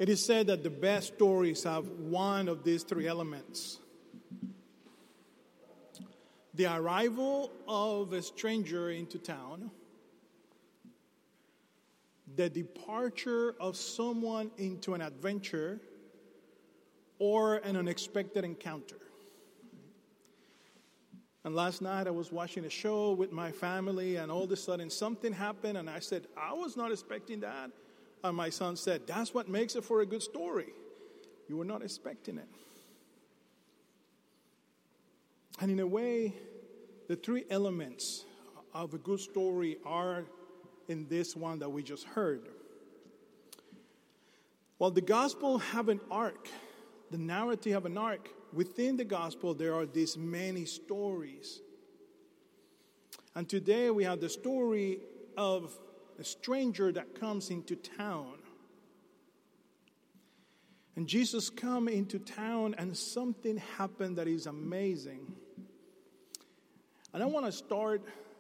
It is said that the best stories have one of these three elements. The arrival of a stranger into town, the departure of someone into an adventure, or an unexpected encounter. And last night I was watching a show with my family, and all of a sudden something happened, and I said, I was not expecting that. And my son said, that's what makes it for a good story. You were not expecting it. And in a way, the three elements of a good story are in this one that we just heard. While the gospel have an arc, the narrative have an arc, within the gospel there are these many stories. And today we have the story of a stranger that comes into town. And Jesus come into town and something happened that is amazing. And I want to start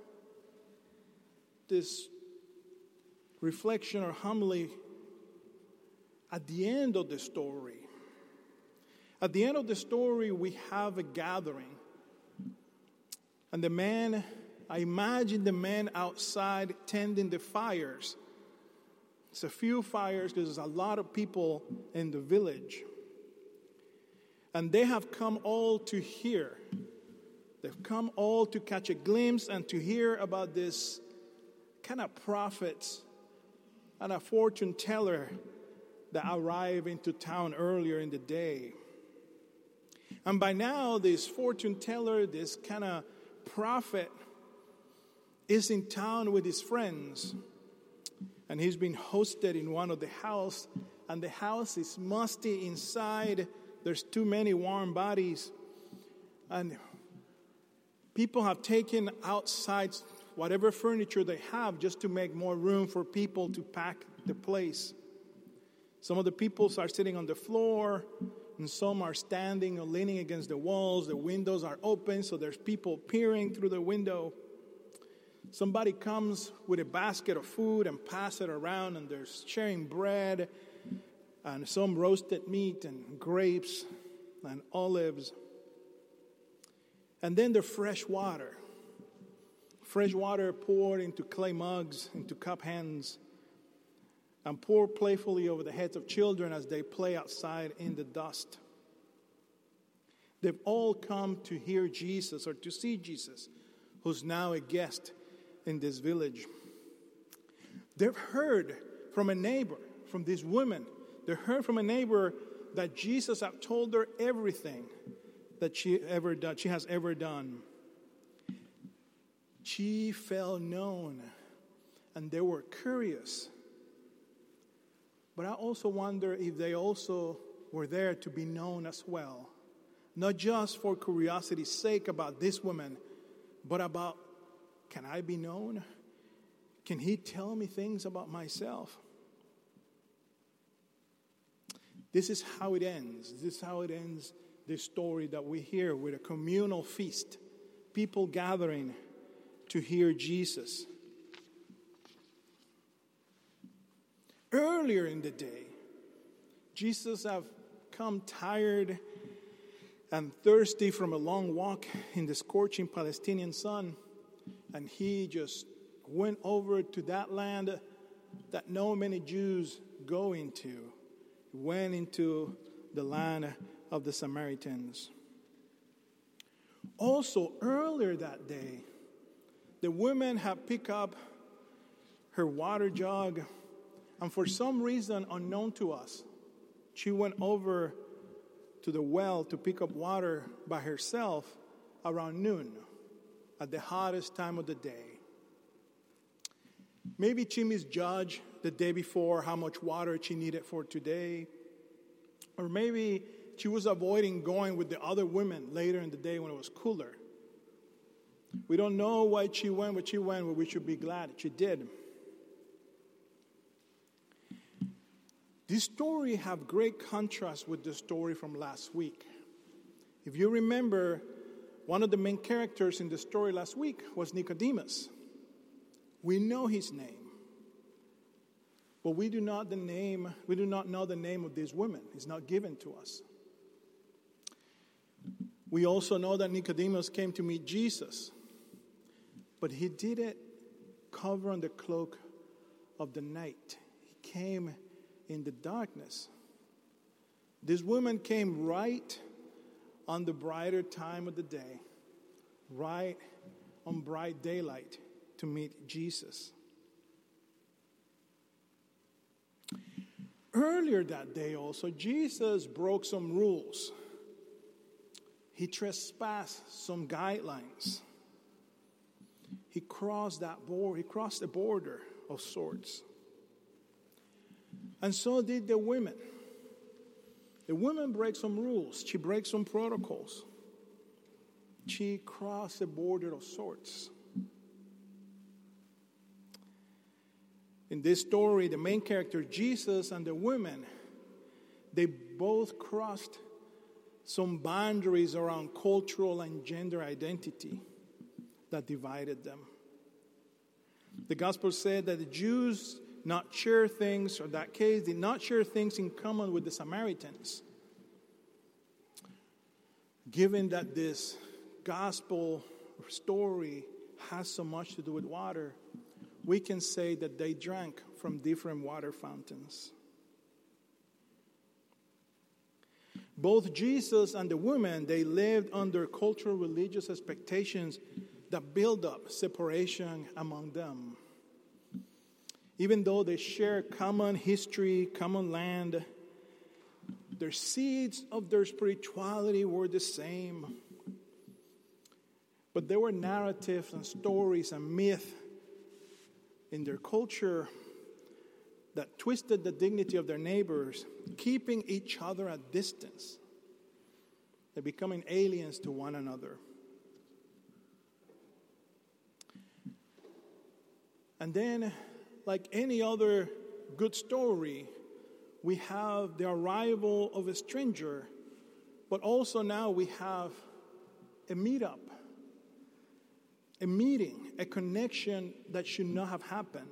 this reflection or homily at the end of the story. At the end of the story, we have a gathering. And I imagine the men outside tending the fires. It's a few fires because there's a lot of people in the village. And they have come all to hear. They've come all to catch a glimpse and to hear about this kind of prophet and a fortune teller that arrived into town earlier in the day. And by now, this fortune teller, this kind of prophet, is in town with his friends. And he's been hosted in one of the houses. And the house is musty inside. There's too many warm bodies. And people have taken outside whatever furniture they have just to make more room for people to pack the place. Some of the people are sitting on the floor, and some are standing or leaning against the walls. The windows are open, so there's people peering through the window. Somebody comes with a basket of food and pass it around, and they're sharing bread and some roasted meat and grapes and olives. And then the fresh water. Fresh water poured into clay mugs, into cup hands, and poured playfully over the heads of children as they play outside in the dust. They've all come to hear Jesus or to see Jesus, who's now a guest in this village. They've heard from a neighbor, from this woman. They heard from a neighbor that Jesus had told her everything that she has ever done. She felt known, and they were curious. But I also wonder if they also were there to be known as well. Not just for curiosity's sake about this woman, but about, can I be known? Can he tell me things about myself? This is how it ends. This is how it ends, this story that we hear, with a communal feast. People gathering to hear Jesus. Earlier in the day, Jesus have come tired and thirsty from a long walk in the scorching Palestinian sun, and he just went over to that land that no many Jews go into. He went into the land of the Samaritans. Also, earlier that day, the woman had picked up her water jug, and for some reason unknown to us, she went over to the well to pick up water by herself around noon, at the hottest time of the day. Maybe she misjudged the day before how much water she needed for today. Or maybe she was avoiding going with the other women later in the day when it was cooler. We don't know why she went, but we should be glad she did. This story have great contrast with the story from last week. If you remember, one of the main characters in the story last week was Nicodemus. We know his name. But we do not know the name of these women. It's not given to us. We also know that Nicodemus came to meet Jesus, but he didn't cover on the cloak of the night. He came in the darkness. This woman came right on the brighter time of the day, right on bright daylight to meet Jesus. Earlier that day also, Jesus broke some rules. He trespassed some guidelines. He crossed the border of sorts. And so did the women. The women break some rules. She breaks some protocols. She crossed the border of sorts. In this story, the main character, Jesus, and the women, they both crossed some boundaries around cultural and gender identity that divided them. The gospel said that the Jews did not share things in common with the Samaritans. Given that this gospel story has so much to do with water, we can say that they drank from different water fountains. Both Jesus and the women, they lived under cultural religious expectations that build up separation among them. Even though they share common history, common land, their seeds of their spirituality were the same. But there were narratives and stories and myths in their culture that twisted the dignity of their neighbors, keeping each other at distance. They're becoming aliens to one another. And then, like any other good story, we have the arrival of a stranger, but also now we have a meetup, a meeting, a connection that should not have happened.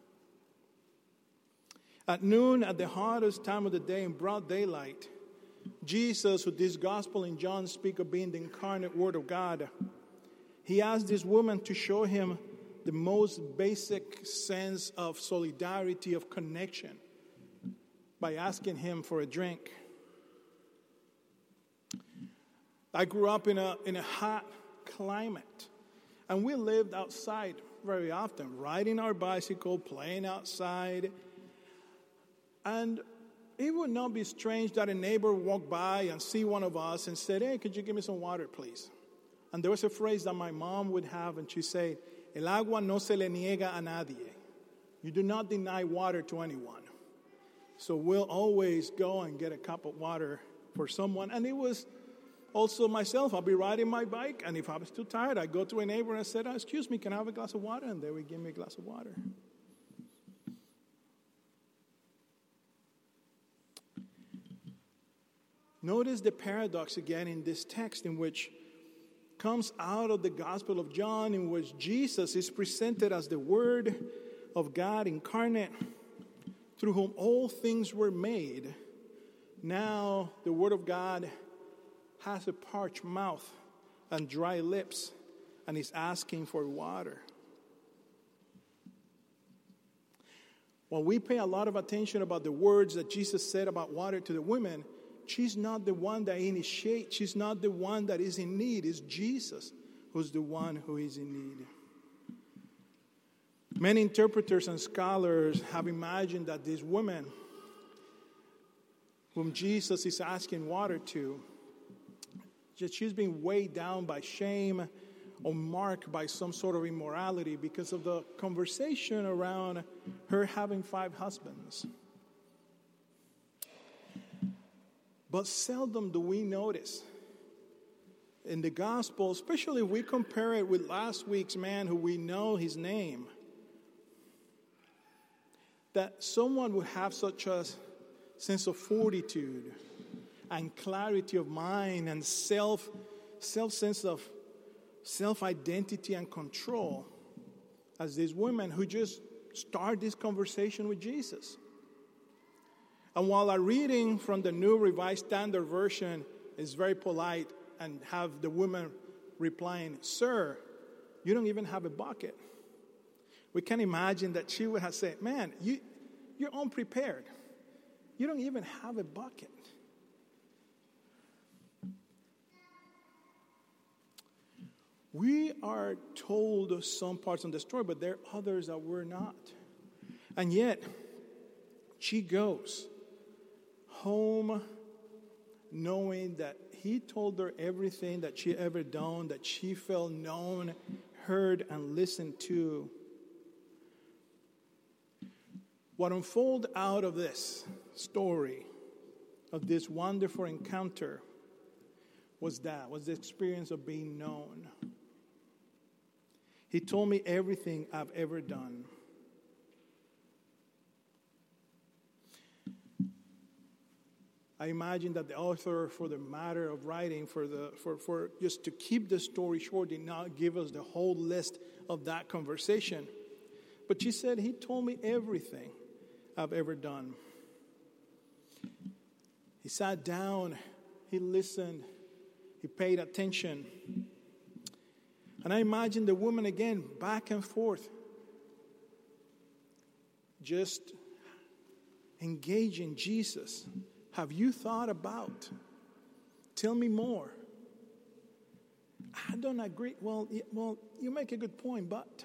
At noon, at the hottest time of the day in broad daylight, Jesus, who this gospel in John speak of being the incarnate Word of God, he asked this woman to show him the most basic sense of solidarity, of connection, by asking him for a drink. I grew up in a hot climate, and we lived outside very often, riding our bicycle, playing outside. And it would not be strange that a neighbor walked by and see one of us and said, "Hey, could you give me some water, please?" And there was a phrase that my mom would have, and she'd say, "El agua no se le niega a nadie." You do not deny water to anyone. So we'll always go and get a cup of water for someone. And it was also myself. I'll be riding my bike, and if I was too tired, I'd go to a neighbor and I said, "Excuse me, can I have a glass of water?" And they would give me a glass of water. Notice the paradox again in this text, in which comes out of the Gospel of John, in which Jesus is presented as the Word of God incarnate, through whom all things were made. Now the Word of God has a parched mouth and dry lips, and is asking for water. While we pay a lot of attention about the words that Jesus said about water to the women, she's not the one that initiates. She's not the one that is in need. It's Jesus who's the one who is in need. Many interpreters and scholars have imagined that this woman, whom Jesus is asking water to, she's being weighed down by shame or marked by some sort of immorality because of the conversation around her having 5 husbands. But seldom do we notice in the gospel, especially if we compare it with last week's man who we know his name, that someone would have such a sense of fortitude and clarity of mind and sense of self-identity and control as these women who just start this conversation with Jesus. And while our reading from the New Revised Standard Version is very polite and have the woman replying, "Sir, you don't even have a bucket," we can imagine that she would have said, "Man, you're unprepared. You don't even have a bucket." We are told some parts of the story, but there are others that we're not. And yet, she goes home knowing that he told her everything that she ever done, that she felt known, heard, and listened to. What unfolded out of this story, of this wonderful encounter, was the experience of being known. He told me everything I've ever done. I imagine that the author, for the matter of writing, for just to keep the story short, did not give us the whole list of that conversation. But she said, he told me everything I've ever done. He sat down, he listened, he paid attention. And I imagine the woman again, back and forth, just engaging Jesus. Have you thought about? Tell me more. I don't agree. Well, you make a good point, but.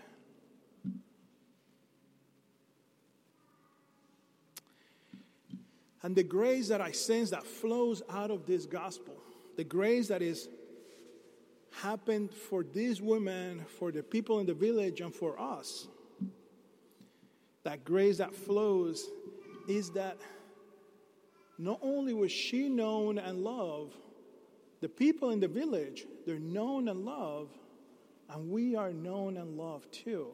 And the grace that I sense that flows out of this gospel, the grace that is happened for this woman, for the people in the village, and for us, that grace that flows is that not only was she known and loved, the people in the village, they're known and loved, and we are known and loved too.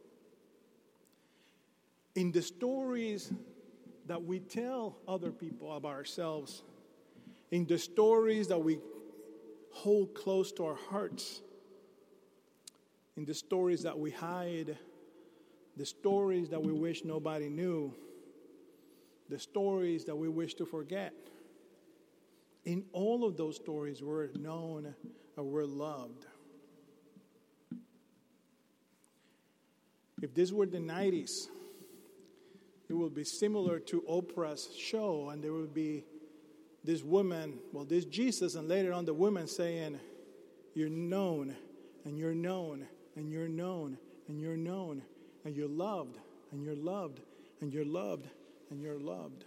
In the stories that we tell other people about ourselves, in the stories that we hold close to our hearts, in the stories that we hide, the stories that we wish nobody knew, the stories that we wish to forget. In all of those stories, we're known and we're loved. If this were the 90s, it would be similar to Oprah's show, and there would be this woman, this Jesus, and later on the woman saying, "You're known, and you're known, and you're known, and you're known, and you're loved, and you're loved, and you're loved, and you're loved."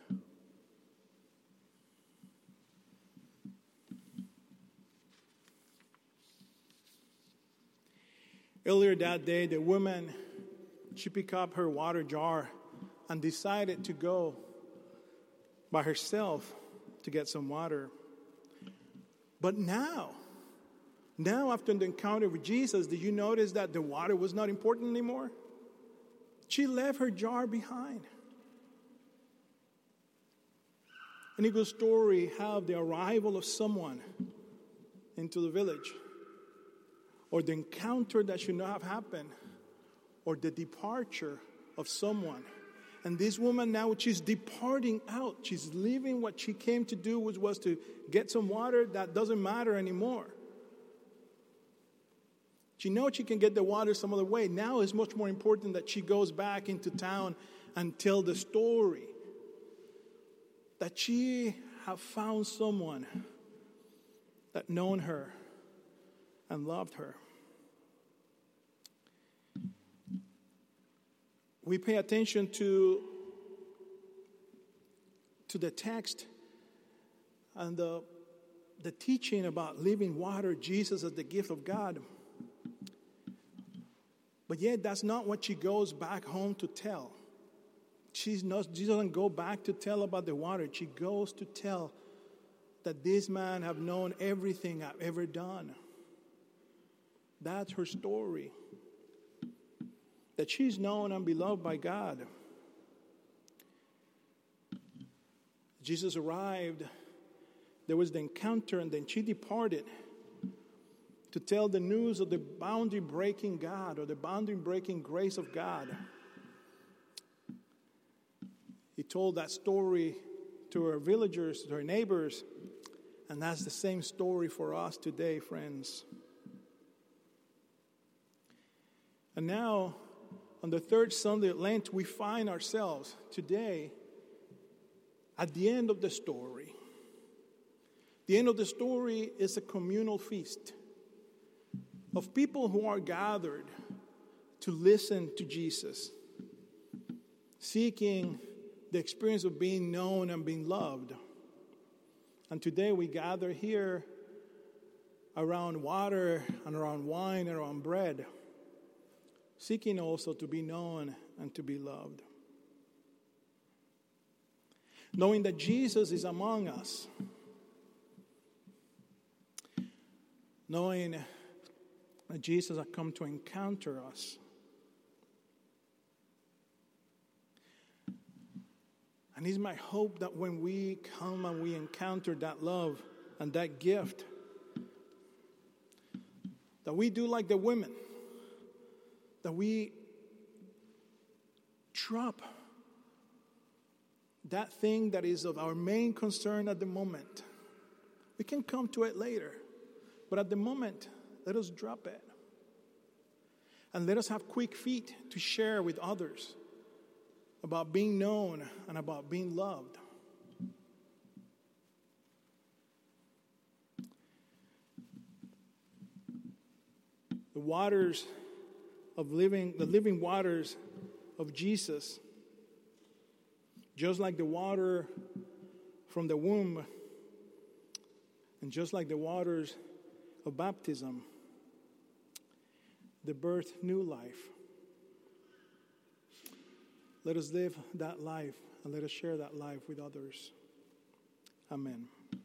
Earlier that day, the woman, she picked up her water jar and decided to go by herself to get some water. But now after the encounter with Jesus, did you notice that the water was not important anymore? She left her jar behind. An equal story how the arrival of someone into the village, or the encounter that should not have happened, or the departure of someone. And this woman now, she's departing out. She's leaving what she came to do, which was to get some water that doesn't matter anymore. She knows she can get the water some other way. Now it's much more important that she goes back into town and tell the story. That she have found someone that known her and loved her. We pay attention to the text and the teaching about living water, Jesus as the gift of God. But yet that's not what she goes back home to tell. She doesn't go back to tell about the water. She goes to tell that this man have known everything I've ever done. That's her story. That she's known and beloved by God. Jesus arrived. There was the encounter, and then she departed to tell the news of the boundary-breaking God, or the boundary-breaking grace of God. He told that story to our villagers, to our neighbors. And that's the same story for us today, friends. And now, on the third Sunday of Lent, we find ourselves today at the end of the story. The end of the story is a communal feast of people who are gathered to listen to Jesus, seeking the experience of being known and being loved. And today we gather here around water and around wine and around bread, seeking also to be known and to be loved. Knowing that Jesus is among us, knowing that Jesus has come to encounter us. And it's my hope that when we come and we encounter that love and that gift, that we do like the women, that we drop that thing that is of our main concern at the moment. We can come to it later, but at the moment, let us drop it. And let us have quick feet to share with others about being known and about being loved. The waters of living, the living waters of Jesus, just like the water from the womb, and just like the waters of baptism, they birth new life. Let us live that life and let us share that life with others. Amen.